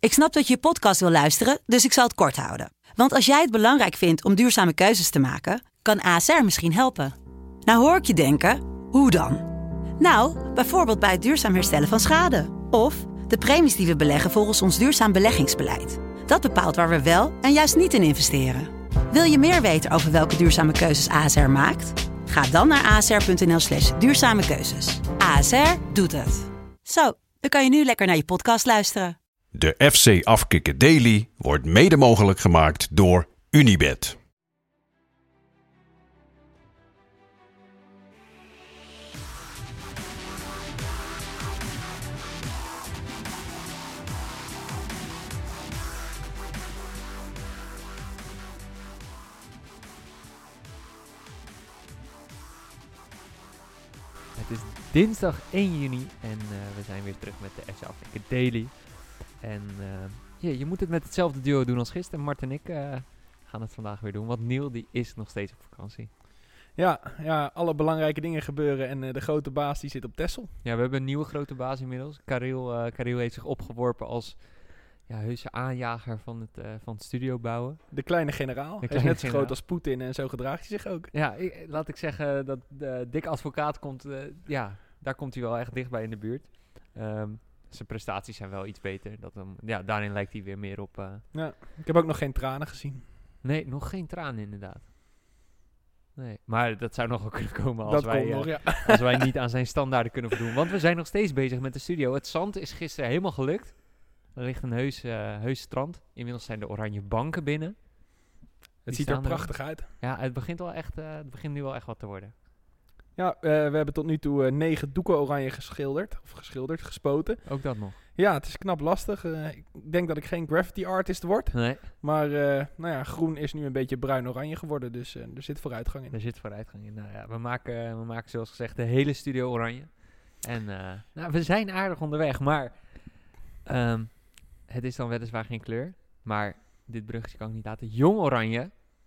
Ik snap dat je podcast wil luisteren, dus ik zal het kort houden. Want als jij het belangrijk vindt om duurzame keuzes te maken, kan ASR misschien helpen. Nou hoor ik je denken, hoe dan? Nou, bijvoorbeeld bij het duurzaam herstellen van schade. Of de premies die we beleggen volgens ons duurzaam beleggingsbeleid. Dat bepaalt waar we wel en juist niet in investeren. Wil je meer weten over welke duurzame keuzes ASR maakt? Ga dan naar asr.nl/duurzame keuzes. ASR doet het. Zo, dan kan je nu lekker naar je podcast luisteren. De FC Afkikken Daily wordt mede mogelijk gemaakt door Unibet. Het is dinsdag 1 juni en we zijn weer terug met de FC Afkikken Daily. En je moet het met hetzelfde duo doen als gisteren. Mart en ik gaan het vandaag weer doen, want Neil die is nog steeds op vakantie. Ja, alle belangrijke dingen gebeuren en de grote baas die zit op Texel. Ja, we hebben een nieuwe grote baas inmiddels. Karel heeft zich opgeworpen als heuse aanjager van het studio bouwen. De kleine generaal. Hij is net zo groot als Poetin en zo gedraagt hij zich ook. Ja, laat ik zeggen dat Dick Advocaat komt, daar komt hij wel echt dichtbij in de buurt. Zijn prestaties zijn wel iets beter. Daarin lijkt hij weer meer op... Ja, ik heb ook nog geen tranen gezien. Nee, nog geen tranen inderdaad. Nee, maar dat zou nog wel kunnen komen als wij niet aan zijn standaarden kunnen voldoen. Want we zijn nog steeds bezig met de studio. Het zand is gisteren helemaal gelukt. Er ligt een heus strand. Inmiddels zijn de oranje banken binnen. Het ziet er prachtig uit. Ja, het begint nu wel echt wat te worden. Ja, we hebben tot nu toe 9 doeken oranje gespoten. Ook dat nog. Ja, het is knap lastig. Ik denk dat ik geen graffiti artist word. Nee. Maar groen is nu een beetje bruin-oranje geworden, dus er zit vooruitgang in. Er zit vooruitgang in. Nou ja, we maken zoals gezegd de hele studio oranje. En we zijn aardig onderweg, maar het is dan weliswaar geen kleur. Maar dit bruggetje kan ik niet laten. Jong oranje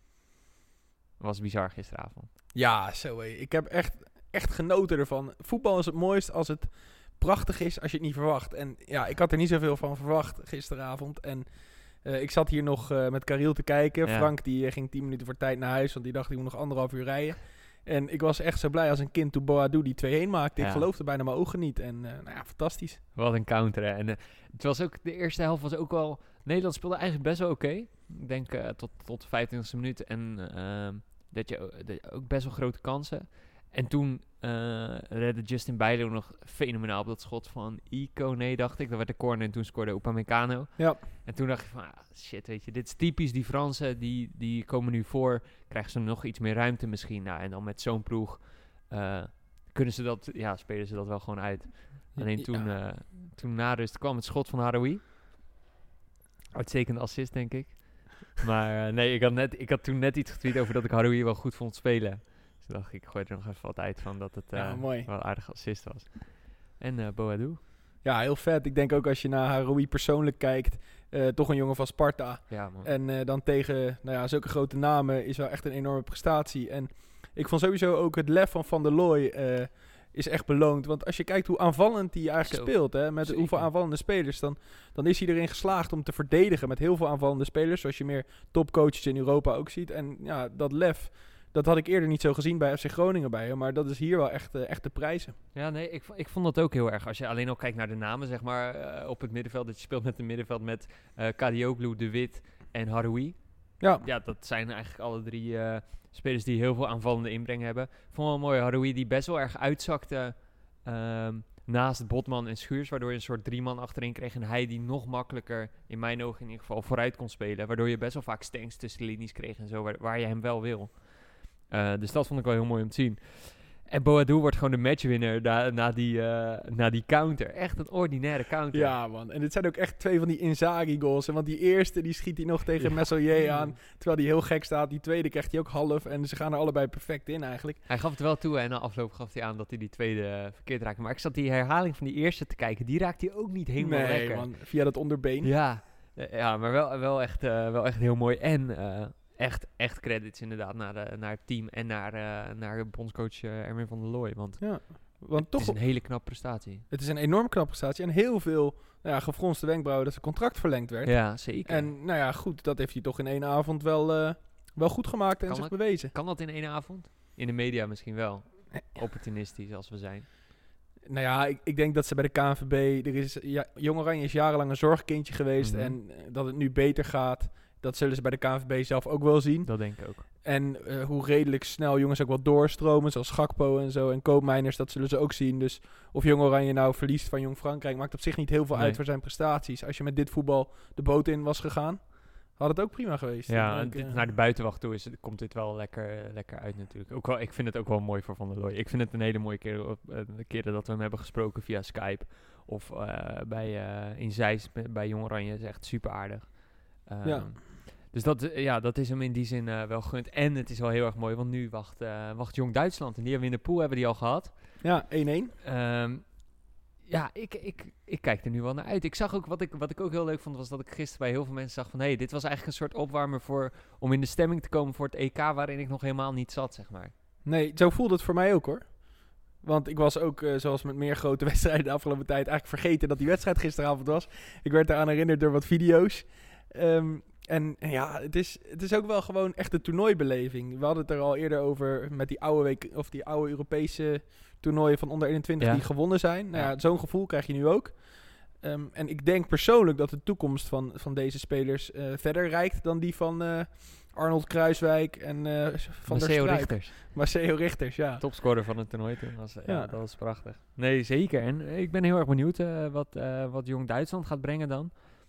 was bizar gisteravond. Ja, zo hé. Ik heb echt genoten ervan. Voetbal is het mooist als het prachtig is als je het niet verwacht. En ja, ik had er niet zoveel van verwacht gisteravond. En ik zat hier nog met Karel te kijken. Ja. Frank die ging 10 minuten voor tijd naar huis, want die dacht ik moet nog 1,5 uur rijden. En ik was echt zo blij als een kind toen Boadu die 2-1 maakte. Ik geloofde bijna mijn ogen niet. En fantastisch. Wat een counter, hè. En het was ook, de eerste helft was ook wel... Nederland speelde eigenlijk best wel oké. Ik denk tot de 25e minuut. En dat je ook best wel grote kansen. En toen redde Justin Bijlo nog fenomenaal op dat schot van Ikoné, dacht ik. Dat werd de corner en toen scoorde Upamecano. Ja. En toen dacht je van, shit, weet je, dit is typisch die Fransen. Die komen nu voor, krijgen ze nog iets meer ruimte misschien. Nou, en dan met zo'n ploeg spelen ze dat wel gewoon uit. Alleen toen na rust kwam het schot van Haroui. Uitstekende assist, denk ik. Maar nee, ik had toen net iets getweet over dat ik Haroui wel goed vond spelen. Dus dacht ik gooi er nog even wat uit van dat het wel een aardige assist was. En Boadu. Ja, heel vet. Ik denk ook als je naar Haroui persoonlijk kijkt, toch een jongen van Sparta. Ja, man. En dan tegen zulke grote namen is wel echt een enorme prestatie. En ik vond sowieso ook het lef van der Looy is echt beloond. Want als je kijkt hoe aanvallend hij eigenlijk speelt, hè, met hoeveel aanvallende spelers, dan is hij erin geslaagd om te verdedigen met heel veel aanvallende spelers, zoals je meer topcoaches in Europa ook ziet. En ja, dat lef, dat had ik eerder niet zo gezien bij FC Groningen bij hem, maar dat is hier wel echt de prijzen. Ja, nee, ik vond dat ook heel erg. Als je alleen al kijkt naar de namen, zeg maar, op het middenveld, dat je speelt met een middenveld met Kadioglu, De Wit en Haroui. Ja, dat zijn eigenlijk alle 3 spelers die heel veel aanvallende inbreng hebben. Ik vond wel mooi, Haroui die best wel erg uitzakte naast Botman en Schuurs, waardoor je een soort 3-man achterin kreeg en hij die nog makkelijker, in mijn ogen in ieder geval, vooruit kon spelen. Waardoor je best wel vaak stanks tussen de linies kreeg en zo, waar je hem wel wil. Dus dat vond ik wel heel mooi om te zien. En Boadu wordt gewoon de matchwinner na die counter. Echt een ordinaire counter. Ja, man. En dit zijn ook echt 2 van die Inzaghi-goals. Want die eerste, die schiet hij nog tegen Meslier aan. Terwijl die heel gek staat. Die tweede krijgt hij ook half. En ze gaan er allebei perfect in eigenlijk. Hij gaf het wel toe en na afloop gaf hij aan dat hij die tweede verkeerd raakte. Maar ik zat die herhaling van die eerste te kijken. Die raakt hij ook niet helemaal lekker. Nee, man. Via dat onderbeen. Ja, maar wel echt heel mooi. En echt credits inderdaad naar het team en naar bondscoach Erwin van der Looy. Want Want het is een hele knappe prestatie. Het is een enorm knappe prestatie. En heel veel gefronste wenkbrauwen dat zijn contract verlengd werd. Ja, zeker. En goed, dat heeft hij toch in 1 avond wel goed gemaakt en zich bewezen. Kan dat in 1 avond? In de media misschien wel. Opportunistisch als we zijn. Nou ja, ik denk dat ze bij de KNVB... Jong Oranje is jarenlang een zorgkindje geweest. En dat het nu beter gaat, dat zullen ze bij de KNVB zelf ook wel zien. Dat denk ik ook. En hoe redelijk snel jongens ook wel doorstromen, zoals Gakpo en zo. En Koopmeiners, dat zullen ze ook zien. Dus of Jong Oranje nou verliest van Jong Frankrijk, maakt op zich niet heel veel uit voor zijn prestaties. Als je met dit voetbal de boot in was gegaan, had het ook prima geweest. Ja, naar de buitenwacht toe komt dit wel lekker uit natuurlijk. Ook wel, ik vind het ook wel mooi voor Van der Looy. Ik vind het een hele mooie keer, de keren dat we hem hebben gesproken via Skype. Of in Zeist bij Jong Oranje. Is echt super aardig. Dus dat is hem in die zin wel gegund. En het is wel heel erg mooi, want nu wacht Jong Duitsland. En die hebben we in de pool hebben die al gehad. Ja, 1-1. Ik kijk er nu wel naar uit. Ik zag ook, wat ik ook heel leuk vond, was dat ik gisteren bij heel veel mensen zag van... dit was eigenlijk een soort opwarmer om in de stemming te komen voor het EK... waarin ik nog helemaal niet zat, zeg maar. Nee, zo voelde het voor mij ook, hoor. Want ik was ook, zoals met meer grote wedstrijden de afgelopen tijd... eigenlijk vergeten dat die wedstrijd gisteravond was. Ik werd eraan herinnerd door wat video's. En ja, het is ook wel gewoon echt een toernooibeleving. We hadden het er al eerder over met die oude Europese toernooien van onder 21 die gewonnen zijn. Nou ja, zo'n gevoel krijg je nu ook. En ik denk persoonlijk dat de toekomst van deze spelers verder reikt dan die van Arnold Kruiswijk en Van der Strijp. Maceo Richters, ja. Topscorer van het toernooi toen. Dat was prachtig. Nee, zeker. En ik ben heel erg benieuwd wat Jong Duitsland gaat brengen dan.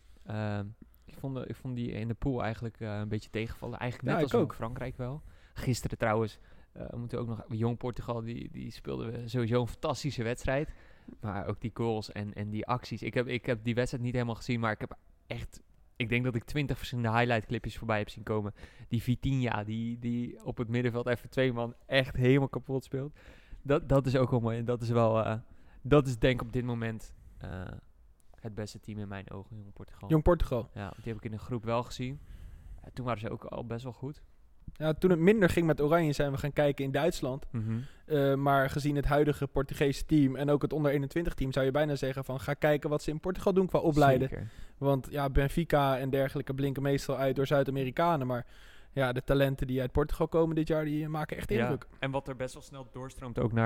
Ik vond die in de pool eigenlijk een beetje tegenvallen. Eigenlijk net als Jong Frankrijk wel. Gisteren trouwens moeten we ook nog... Jong Portugal, die speelden sowieso een fantastische wedstrijd. Maar ook die goals en die acties. Ik heb die wedstrijd niet helemaal gezien, maar ik heb echt... Ik denk dat ik 20 verschillende highlight clipjes voorbij heb zien komen. Die Vitinha, die op het middenveld even 2 man echt helemaal kapot speelt. Dat is ook wel mooi. En dat is wel... dat is denk ik op dit moment... het beste team in mijn ogen, Jong Portugal. Jong Portugal. Ja, die heb ik in een groep wel gezien. Toen waren ze ook al best wel goed. Ja, toen het minder ging met Oranje zijn we gaan kijken in Duitsland. Maar gezien het huidige Portugese team en ook het onder 21 team... zou je bijna zeggen van ga kijken wat ze in Portugal doen qua opleiden. Zeker. Want ja, Benfica en dergelijke blinken meestal uit door Zuid-Amerikanen. Maar ja, de talenten die uit Portugal komen dit jaar, die maken echt indruk. Ja, en wat er best wel snel doorstroomt ook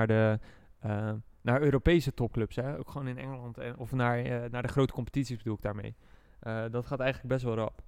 naar Europese topclubs, hè? Ook gewoon in Engeland of naar de grote competities bedoel ik daarmee. Dat gaat eigenlijk best wel rap.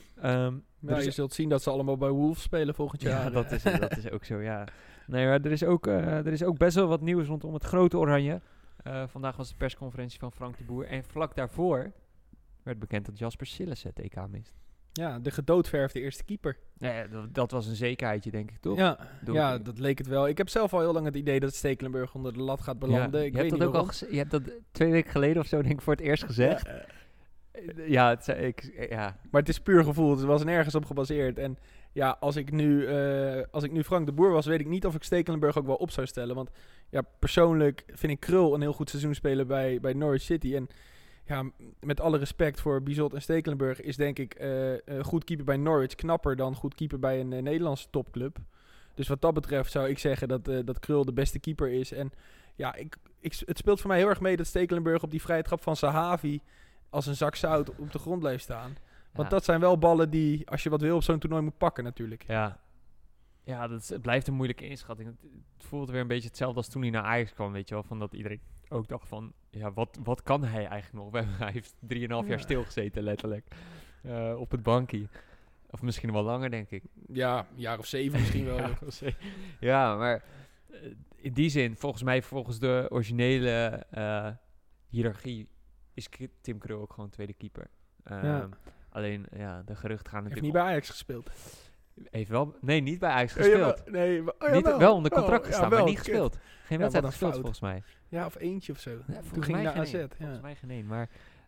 Je zult zien dat ze allemaal bij Wolves spelen volgend jaar. Ja, dat is ook zo, ja. Nee, maar er is ook best wel wat nieuws rondom het grote Oranje. Vandaag was de persconferentie van Frank de Boer. En vlak daarvoor werd bekend dat Jasper Sillissen het EK mist. Ja, de gedoodverfde eerste keeper. Nee, dat was een zekerheidje, denk ik, toch? Ja, dat leek het wel. Ik heb zelf al heel lang het idee dat Stekelenburg onder de lat gaat belanden. Ja, ik weet niet waarom. Je hebt dat 2 weken geleden of zo denk ik voor het eerst gezegd. Ja, maar het is puur gevoel. Het was nergens op gebaseerd. En ja, als ik nu Frank de Boer was, weet ik niet of ik Stekelenburg ook wel op zou stellen. Want ja, persoonlijk vind ik Krul een heel goed seizoen spelen bij Norwich City. En ja, met alle respect voor Bizot en Stekelenburg is denk ik goed keeper bij Norwich knapper dan goed keeper bij een Nederlandse topclub. Dus wat dat betreft zou ik zeggen dat Krul de beste keeper is. En ja, het speelt voor mij heel erg mee dat Stekelenburg op die vrije trap van Sahavi als een zak zout op de grond blijft staan. Want dat zijn wel ballen die, als je wat wil, op zo'n toernooi moet pakken natuurlijk. Ja, het blijft een moeilijke inschatting. Het voelt weer een beetje hetzelfde als toen hij naar Ajax kwam, weet je wel. Van dat iedereen ook dacht van, ja, wat kan hij eigenlijk nog? Hij heeft 3,5 jaar stilgezeten, letterlijk. Op het bankje. Of misschien wel langer, denk ik. Ja, een jaar of 7 misschien wel. Ja, maar in die zin, volgens de originele hiërarchie is Tim Krul ook gewoon tweede keeper. Alleen, ja, de geruchten gaan natuurlijk... Heeft niet bij Ajax gespeeld. Niet bij Ajax gespeeld. Wel onder contract gestaan, maar niet gespeeld. Geen wedstrijd gespeeld, volgens mij. Ja, of eentje of zo. Ja, toen ging naar AZ. Volgens mij geen één, maar...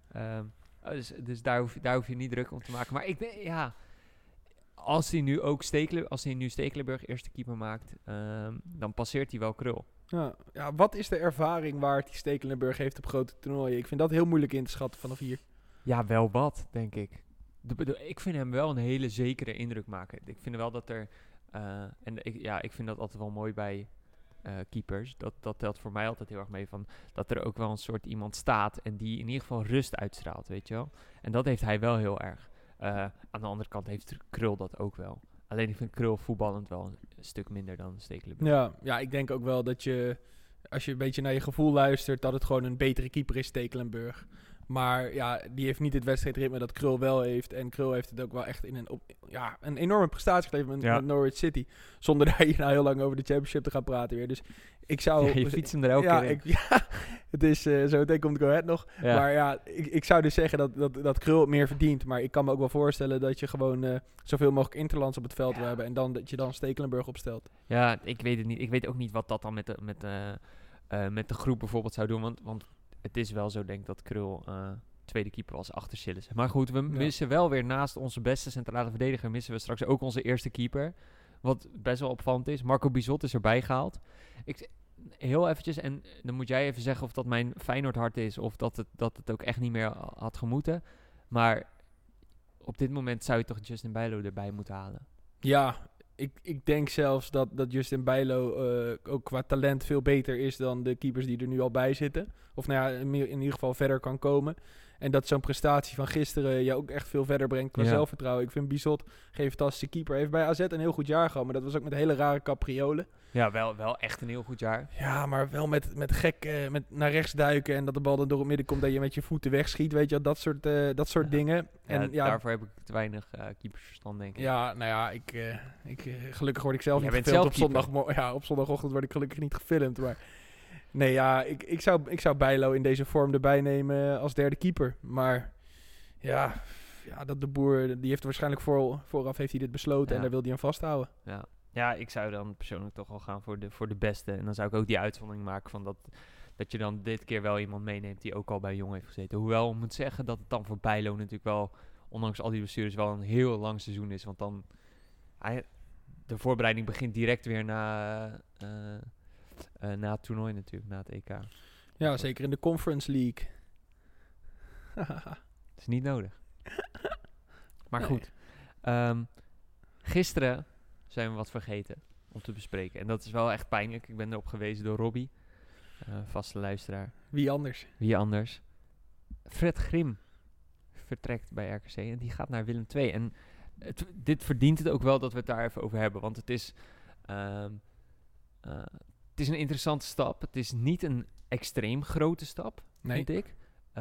dus daar hoef je niet druk om te maken. Maar ik denk, ja... Als hij nu Stekelenburg eerste keeper maakt, dan passeert hij wel Krul. Ja, wat is de ervaring waar die Stekelenburg heeft op grote toernooien? Ik vind dat heel moeilijk in te schatten vanaf hier. Ja, wel wat, denk ik. Ik vind hem wel een hele zekere indruk maken. Ik vind wel dat er... ik vind dat altijd wel mooi keepers. Dat telt voor mij altijd heel erg mee van dat er ook wel een soort iemand staat en die in ieder geval rust uitstraalt, weet je wel. En dat heeft hij wel heel erg. Aan de andere kant heeft Krul dat ook wel. Alleen ik vind Krul voetballend wel een stuk minder dan Stekelenburg. Ja, ik denk ook wel dat je, als je een beetje naar je gevoel luistert, dat het gewoon een betere keeper is, Stekelenburg. Maar ja, die heeft niet het wedstrijdritme dat Krul wel heeft. En Krul heeft het ook wel echt in een enorme prestatie geleverd met Norwich City. Zonder daar hier nou heel lang over de Championship te gaan praten weer. Dus ik zou... Ja, je fietst hem er elke keer in. Het is zo meteen komt Go Ahead nog. Ja. Maar ja, ik zou dus zeggen dat Krul het meer verdient. Maar ik kan me ook wel voorstellen dat je gewoon zoveel mogelijk interlands op het veld wil hebben. En dan dat je dan Stekelenburg opstelt. Ja, ik weet het niet. Ik weet ook niet wat dat dan met de groep bijvoorbeeld zou doen. Want het is wel zo, denk ik, dat Krul tweede keeper was achter Sillis. Maar goed, we missen wel weer naast onze beste centrale verdediger, missen we straks ook onze eerste keeper. Wat best wel opvallend is. Marco Bizot is erbij gehaald. Heel eventjes, en dan moet jij even zeggen of dat mijn Feyenoord hart is of dat het ook echt niet meer had gemoeten. Maar op dit moment zou je toch Justin Bijlo erbij moeten halen. Ja, ik denk zelfs dat Justin Bijlo ook qua talent veel beter is dan de keepers die er nu al bij zitten. Of nou ja, in ieder geval verder kan komen. En dat zo'n prestatie van gisteren je ook echt veel verder brengt qua zelfvertrouwen. Ik vind Bizot geen fantastische keeper. Heeft bij AZ een heel goed jaar gehad, maar dat was ook met hele rare capriolen. Ja, wel echt een heel goed jaar. Ja, maar wel met gek met naar rechts duiken en dat de bal dan door het midden komt dat je met je voeten wegschiet, weet je, dat soort dingen. En daarvoor heb ik te weinig keepersverstand, denk ik. Ja, nou ja, gelukkig word ik zelf niet gefilmd op zondag. Ja, op zondagochtend word ik gelukkig niet gefilmd, maar nee, ja, ik zou Bijlo in deze vorm erbij nemen als derde keeper, maar ja, dat de Boer, die heeft waarschijnlijk vooraf heeft hij dit besloten en daar wil hij aan vasthouden. Ja, ik zou dan persoonlijk toch wel gaan voor de beste. En dan zou ik ook die uitzondering maken van dat je dan dit keer wel iemand meeneemt die ook al bij Jong heeft gezeten. Hoewel, ik moet zeggen dat het dan voor Bijlo natuurlijk wel, ondanks al die blessures, wel een heel lang seizoen is. Want dan, de voorbereiding begint direct weer na het toernooi natuurlijk, na het EK. Ja, zeker in de Conference League. Dat is niet nodig. Maar goed. Gisteren zijn we wat vergeten om te bespreken. En dat is wel echt pijnlijk. Ik ben erop gewezen door Robbie, vaste luisteraar. Wie anders? Fred Grim vertrekt bij RKC en die gaat naar Willem II. En dit verdient het ook wel dat we het daar even over hebben. Want het is een interessante stap. Het is niet een extreem grote stap, vind ik.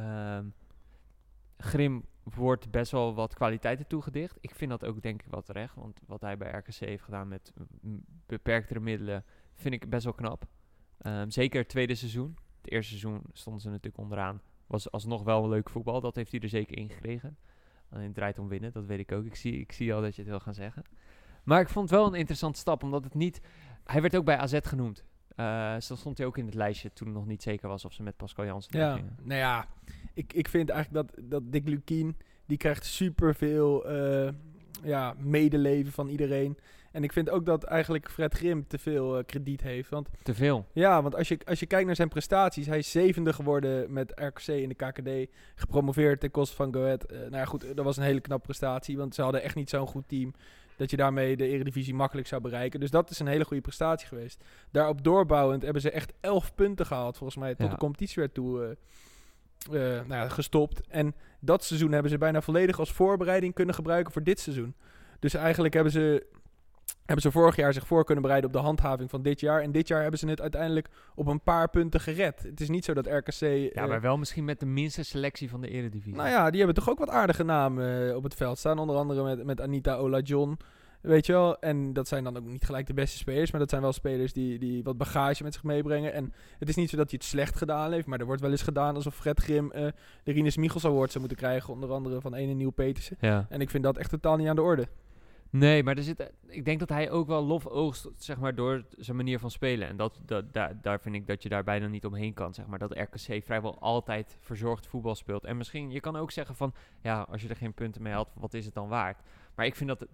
Grim wordt best wel wat kwaliteiten toegedicht. Ik vind dat ook denk ik wel terecht. Want wat hij bij RKC heeft gedaan met beperktere middelen vind ik best wel knap. Zeker het tweede seizoen. Het eerste seizoen stonden ze natuurlijk onderaan. Was alsnog wel een leuk voetbal. Dat heeft hij er zeker in gekregen. Alleen het draait om winnen, dat weet ik ook. Ik zie al dat je het wil gaan zeggen. Maar ik vond het wel een interessante stap. Omdat het niet... Hij werd ook bij AZ genoemd. Zo stond hij ook in het lijstje toen het nog niet zeker was of ze met Pascal Jansen gingen. Nou ja, ik vind eigenlijk dat Dick Lukien, die krijgt superveel medeleven van iedereen. En ik vind ook dat eigenlijk Fred Grim te veel krediet heeft. Te veel? Ja, want als je kijkt naar zijn prestaties, hij is 7e geworden met RKC in de KKD, gepromoveerd ten koste van Go Ahead. Nou ja, goed, dat was een hele knappe prestatie, want ze hadden echt niet zo'n goed team dat je daarmee de Eredivisie makkelijk zou bereiken. Dus dat is een hele goede prestatie geweest. Daarop doorbouwend hebben ze echt 11 punten gehaald, volgens mij, tot de competitie werd toe gestopt. En dat seizoen hebben ze bijna volledig als voorbereiding kunnen gebruiken voor dit seizoen. Dus eigenlijk hebben ze vorig jaar zich voor kunnen bereiden op de handhaving van dit jaar. En dit jaar hebben ze het uiteindelijk op een paar punten gered. Het is niet zo dat RKC... maar wel misschien met de minste selectie van de Eredivisie. Nou ja, die hebben toch ook wat aardige namen op het veld staan. Onder andere met Anita Olajon. Weet je wel? En dat zijn dan ook niet gelijk de beste spelers. Maar dat zijn wel spelers die wat bagage met zich meebrengen. En het is niet zo dat hij het slecht gedaan heeft. Maar er wordt wel eens gedaan alsof Fred Grim de Rinus Michels Award zou moeten krijgen. Onder andere van ene Nieuw Petersen. Ja. En ik vind dat echt totaal niet aan de orde. Nee, maar ik denk dat hij ook wel lof oogst, zeg maar, door zijn manier van spelen. En daar vind ik dat je daar bijna niet omheen kan, zeg maar. Dat RKC vrijwel altijd verzorgd voetbal speelt. En misschien, je kan ook zeggen van, ja, als je er geen punten mee had, wat is het dan waard? Maar ik vind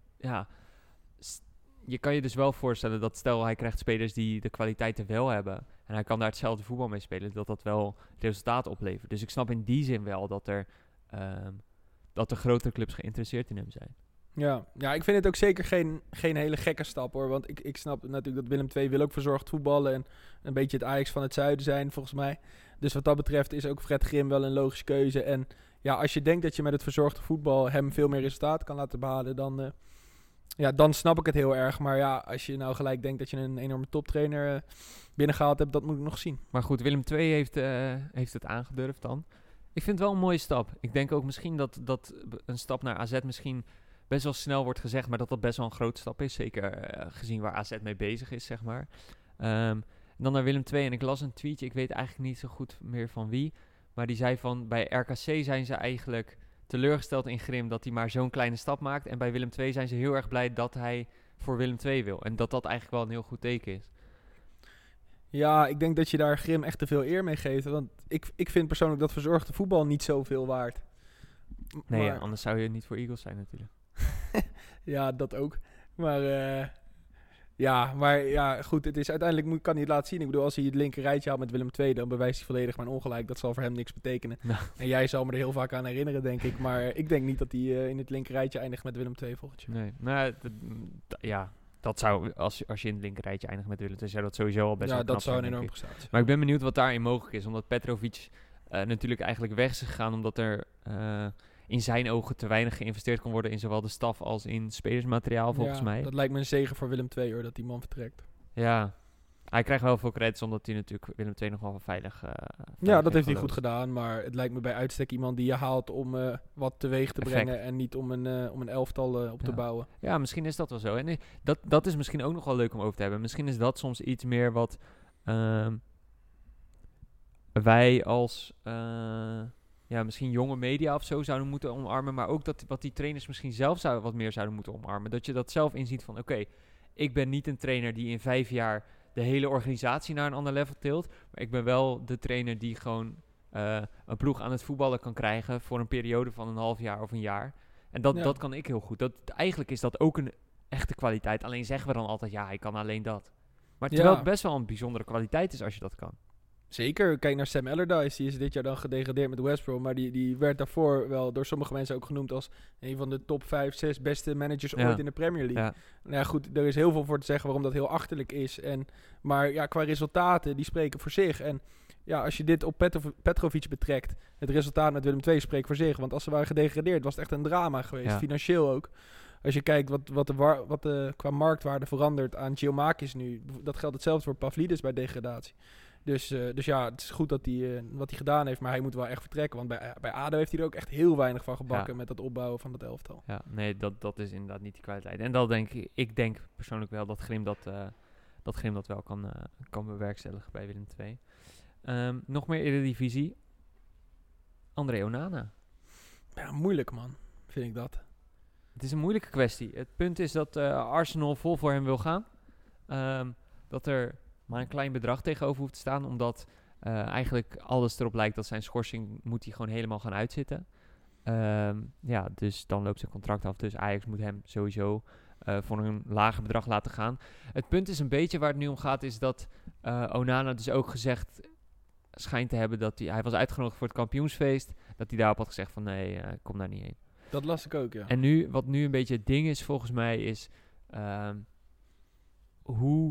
je kan je dus wel voorstellen dat stel hij krijgt spelers die de kwaliteiten wel hebben en hij kan daar hetzelfde voetbal mee spelen, dat wel resultaat oplevert. Dus ik snap in die zin wel dat er grotere clubs geïnteresseerd in hem zijn. Ja, ik vind het ook zeker geen hele gekke stap hoor. Want ik snap natuurlijk dat Willem II wil ook verzorgd voetballen. En een beetje het Ajax van het zuiden zijn volgens mij. Dus wat dat betreft is ook Fred Grim wel een logische keuze. En ja, als je denkt dat je met het verzorgde voetbal hem veel meer resultaat kan laten behalen, dan snap ik het heel erg. Maar ja, als je nou gelijk denkt dat je een enorme toptrainer binnengehaald hebt, dat moet ik nog zien. Maar goed, Willem II heeft het aangedurfd dan. Ik vind het wel een mooie stap. Ik denk ook misschien dat een stap naar AZ misschien best wel snel wordt gezegd, maar dat best wel een grote stap is. Zeker gezien waar AZ mee bezig is, zeg maar. Dan naar Willem II en ik las een tweetje, ik weet eigenlijk niet zo goed meer van wie. Maar die zei van, bij RKC zijn ze eigenlijk teleurgesteld in Grim dat hij maar zo'n kleine stap maakt. En bij Willem II zijn ze heel erg blij dat hij voor Willem II wil. En dat eigenlijk wel een heel goed teken is. Ja, ik denk dat je daar Grim echt te veel eer mee geeft. Want ik vind persoonlijk dat verzorgde voetbal niet zoveel waard. Nee, maar anders zou je niet voor Eagles zijn natuurlijk. Ja, dat ook. Maar goed, het is uiteindelijk kan hij het laten zien. Ik bedoel, als hij het linker rijtje haalt met Willem II, dan bewijst hij volledig mijn ongelijk. Dat zal voor hem niks betekenen. Nou. En jij zal me er heel vaak aan herinneren, denk ik. Maar ik denk niet dat hij in het linker rijtje eindigt met Willem II volgend jaar. Nee, nou, dat zou, als je in het linker rijtje eindigt met Willem II, zou dat sowieso al best wel knap zijn. Ja, dat zou een enorme prestatie. Maar ik ben benieuwd wat daarin mogelijk is. Omdat Petrovic natuurlijk eigenlijk weg is gegaan, omdat er in zijn ogen te weinig geïnvesteerd kon worden in zowel de staf als in spelersmateriaal, volgens mij. Dat lijkt me een zegen voor Willem II, hoor, dat die man vertrekt. Ja, hij krijgt wel veel credits, omdat hij natuurlijk Willem II nog wel veilig ja, dat heeft hij goed gedaan, maar het lijkt me bij uitstek iemand die je haalt om wat teweeg te brengen en niet om een elftal op te bouwen. Ja, misschien is dat wel zo. En dat is misschien ook nog wel leuk om over te hebben. Misschien is dat soms iets meer wat wij als misschien jonge media of zo zouden moeten omarmen, maar ook wat die trainers misschien zelf wat meer zouden moeten omarmen. Dat je dat zelf inziet van, oké, ik ben niet een trainer die in 5 jaar de hele organisatie naar een ander level tilt, maar ik ben wel de trainer die gewoon een ploeg aan het voetballen kan krijgen voor een periode van een half jaar of een jaar. En dat kan ik heel goed. Eigenlijk is dat ook een echte kwaliteit. Alleen zeggen we dan altijd, ja, hij kan alleen dat. Maar terwijl het best wel een bijzondere kwaliteit is als je dat kan. Zeker, kijk naar Sam Allardyce, die is dit jaar dan gedegradeerd met West Brom, maar die werd daarvoor wel door sommige mensen ook genoemd als een van de top 5, 6 beste managers ooit in de Premier League. Ja. Nou ja, goed, er is heel veel voor te zeggen waarom dat heel achterlijk is, maar ja, qua resultaten, die spreken voor zich. En ja, als je dit op Petrovic betrekt, het resultaat met Willem II spreekt voor zich, want als ze waren gedegradeerd was het echt een drama geweest, financieel ook. Als je kijkt wat qua marktwaarde verandert aan Giakoumakis nu, dat geldt hetzelfde voor Pavlidis bij degradatie. Dus ja, het is goed dat wat hij gedaan heeft, maar hij moet wel echt vertrekken. Want bij ADO heeft hij er ook echt heel weinig van gebakken met dat opbouwen van dat elftal. Ja, nee, dat is inderdaad niet die kwaliteit. En dat ik denk persoonlijk wel dat Grim dat wel kan bewerkstelligen bij Willem II. Nog meer Eredivisie. André Onana. Ja, moeilijk man, vind ik dat. Het is een moeilijke kwestie. Het punt is dat Arsenal vol voor hem wil gaan. Dat er maar een klein bedrag tegenover hoeft te staan, omdat eigenlijk alles erop lijkt dat zijn schorsing moet hij gewoon helemaal gaan uitzitten. Dus dan loopt zijn contract af, dus Ajax moet hem sowieso voor een lager bedrag laten gaan. Het punt is een beetje waar het nu om gaat, is dat Onana dus ook gezegd schijnt te hebben dat hij was uitgenodigd voor het kampioensfeest, dat hij daarop had gezegd van nee, kom daar niet heen. Dat las ik ook, ja. En wat nu een beetje het ding is volgens mij is hoe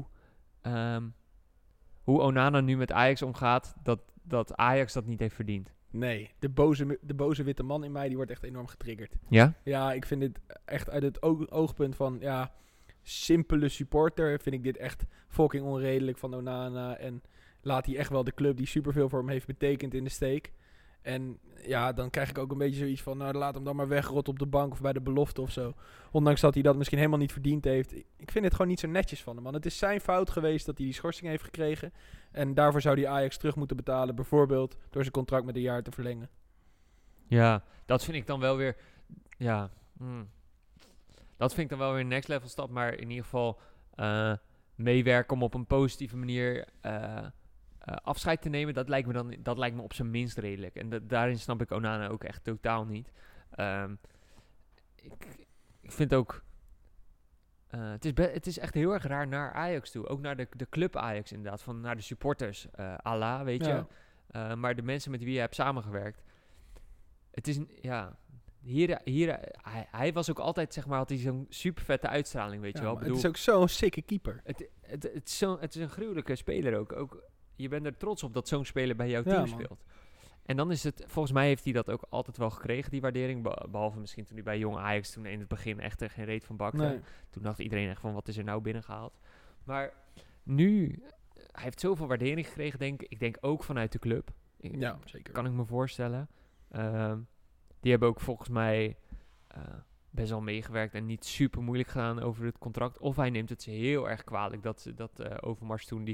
Onana nu met Ajax omgaat, dat Ajax dat niet heeft verdiend. Nee, de boze witte man in mij, die wordt echt enorm getriggerd. Ja? Ja, ik vind dit echt uit het oogpunt van, simpele supporter, vind ik dit echt fucking onredelijk van Onana. En laat hij echt wel de club die superveel voor hem heeft betekend in de steek. En ja, dan krijg ik ook een beetje zoiets van, laat hem dan maar wegrot op de bank of bij de belofte of zo. Ondanks dat hij dat misschien helemaal niet verdiend heeft. Ik vind het gewoon niet zo netjes van hem, man. Het is zijn fout geweest dat hij die schorsing heeft gekregen. En daarvoor zou hij Ajax terug moeten betalen, bijvoorbeeld door zijn contract met een jaar te verlengen. Ja, dat vind ik dan wel weer, dat vind ik dan wel weer een next level stap, maar in ieder geval meewerken om op een positieve manier afscheid te nemen, dat lijkt me op zijn minst redelijk. En daarin snap ik Onana ook echt totaal niet. Ik vind ook het is echt heel erg raar naar Ajax toe. Ook naar de club Ajax inderdaad. Naar de supporters. Allah, weet je. Maar de mensen met wie je hebt samengewerkt. Het is hij was ook altijd, zeg maar, had hij zo'n super vette uitstraling, weet je wel. Het is ook zo'n sikke keeper. Het is een gruwelijke speler ook. Je bent er trots op dat zo'n speler bij jouw team speelt. En dan is het, volgens mij heeft hij dat ook altijd wel gekregen, die waardering. Behalve misschien toen hij bij Jong Ajax toen in het begin echt er geen reet van bakte. Nee. Toen dacht iedereen echt van, wat is er nou binnengehaald? Maar nu, hij heeft zoveel waardering gekregen, denk ik. Ik denk ook vanuit de club. Ja, zeker. Kan ik me voorstellen. Die hebben ook volgens mij best wel meegewerkt en niet super moeilijk gedaan over het contract. Of hij neemt het ze heel erg kwalijk dat Overmars toen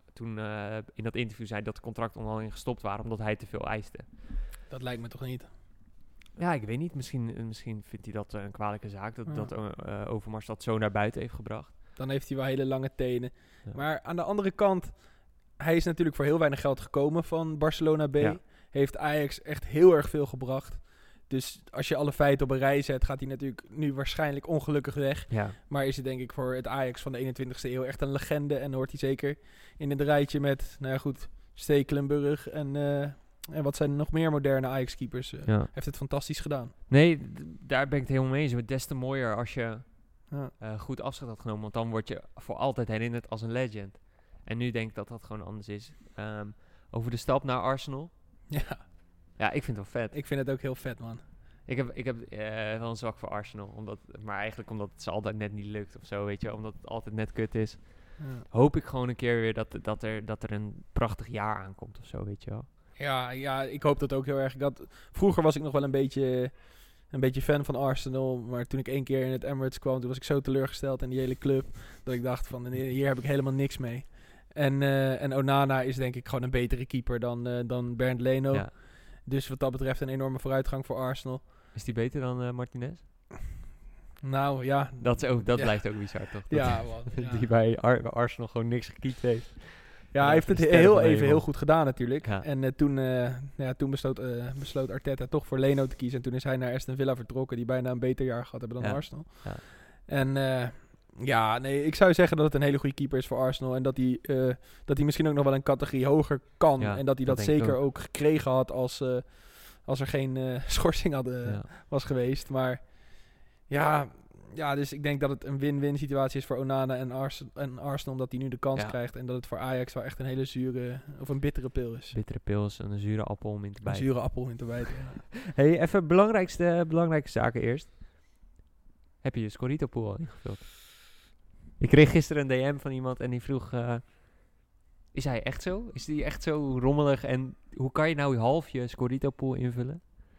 in dat interview zei dat de contractonderhandelingen gestopt waren omdat hij te veel eiste. Dat lijkt me toch niet? Ja, ik weet niet. Misschien vindt hij dat een kwalijke zaak dat Overmars dat zo naar buiten heeft gebracht. Dan heeft hij wel hele lange tenen. Ja. Maar aan de andere kant, hij is natuurlijk voor heel weinig geld gekomen van Barcelona B. Ja. Heeft Ajax echt heel erg veel gebracht. Dus als je alle feiten op een rij zet, gaat hij natuurlijk nu waarschijnlijk ongelukkig weg. Ja. Maar is het denk ik voor het Ajax van de 21ste eeuw echt een legende. En hoort hij zeker in het rijtje met, Stekelenburg en wat zijn er nog meer moderne Ajax-keepers. Heeft het fantastisch gedaan. Nee, daar ben ik het helemaal mee eens. Des te mooier als je goed afscheid had genomen. Want dan word je voor altijd herinnerd als een legend. En nu denk ik dat dat gewoon anders is. Over de stap naar Arsenal. Ja, ik vind het wel vet. Ik vind het ook heel vet, man. Ik heb wel een zwak voor Arsenal. Maar eigenlijk omdat het ze altijd net niet lukt of zo, weet je. Omdat het altijd net kut is. Ja. Hoop ik gewoon een keer weer dat er een prachtig jaar aankomt of zo, weet je wel. Ja, ik hoop dat ook heel erg. Vroeger was ik nog wel een beetje fan van Arsenal. Maar toen ik 1 keer in het Emirates kwam, toen was ik zo teleurgesteld in die hele club. Dat ik dacht van, hier heb ik helemaal niks mee. En Onana is denk ik gewoon een betere keeper dan Bernd Leno. Ja. Dus wat dat betreft een enorme vooruitgang voor Arsenal. Is die beter dan Martinez? Nou, ja. Dat blijft ook bizar, toch? Man. Die bij Arsenal gewoon niks gekiept heeft. Ja, hij heeft het heel goed gedaan natuurlijk. Ja. En toen besloot Arteta toch voor Leno te kiezen. En toen is hij naar Aston Villa vertrokken, die bijna een beter jaar gehad hebben dan Arsenal. Ja. En ik zou zeggen dat het een hele goede keeper is voor Arsenal. En dat hij misschien ook nog wel een categorie hoger kan. Ja, en dat hij dat zeker ook gekregen had als er geen schorsing was geweest. Maar dus ik denk dat het een win-win situatie is voor Onana en Arsenal. Omdat hij nu de kans krijgt. En dat het voor Ajax wel echt een hele zure of een bittere pil is. Bittere pil is een zure appel om in te bijten. Een zure appel in te bijten, ja. Hey, even belangrijke zaken eerst. Heb je je Scorito pool al ingevuld? Ik kreeg gisteren een DM van iemand en die vroeg... is hij echt zo? Is die echt zo rommelig? En hoe kan je nou half je Scorito pool invullen?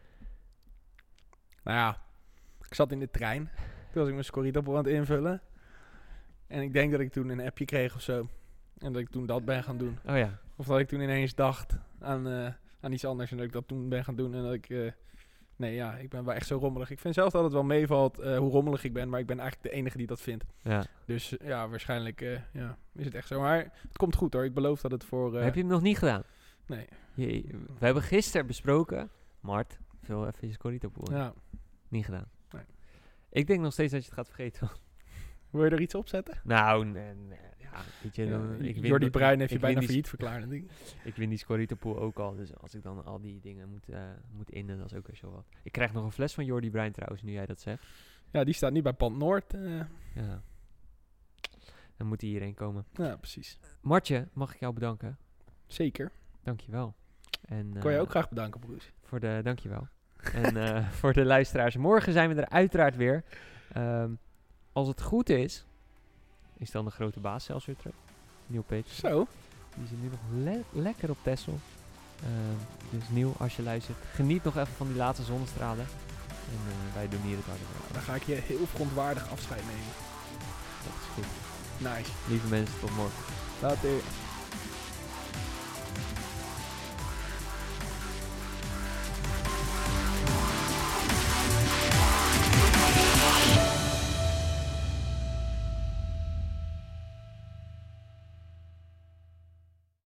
Nou ja, ik zat in de trein. Toen was ik mijn Scorito pool aan het invullen. En ik denk dat ik toen een appje kreeg of zo. En dat ik toen dat ben gaan doen. Oh ja. Of dat ik toen ineens dacht aan iets anders. En dat ik dat toen ben gaan doen. En dat ik... ik ben wel echt zo rommelig. Ik vind zelf dat het wel meevalt hoe rommelig ik ben. Maar ik ben eigenlijk de enige die dat vindt. Ja. Dus waarschijnlijk is het echt zo. Maar het komt goed hoor. Ik beloof dat het voor... Heb je hem nog niet gedaan? Nee. We hebben gisteren besproken... Mart, vul even je Scorito pool. Ja. Niet gedaan. Nee. Ik denk nog steeds dat je het gaat vergeten. Wil je er iets op zetten? Nou, nee. Weet je, Jordi Bruin heeft je bijna failliet verklaard. Ik win die Scorito pool ook al. Dus als ik dan al die dingen moet innen, dat is ook weer zo wat. Ik krijg nog een fles van Jordi Bruin trouwens, nu jij dat zegt. Ja, die staat nu bij Pand Noord. Ja. Dan moet die hierheen komen. Ja, precies. Martje, mag ik jou bedanken? Zeker. Dankjewel. En kon je ook graag bedanken, Bruce. Dankjewel. En voor de luisteraars. Morgen zijn we er uiteraard weer. Als het goed is dan de grote baas zelfs weer terug. Neil Page. Zo. Die zit nu nog lekker op Texel. Dus Neil, als je luistert, geniet nog even van die laatste zonnestralen. En wij doen hier het harde werk. Dan ga ik je heel verontwaardig afscheid nemen. Dat is goed. Nice. Lieve mensen, tot morgen. Later.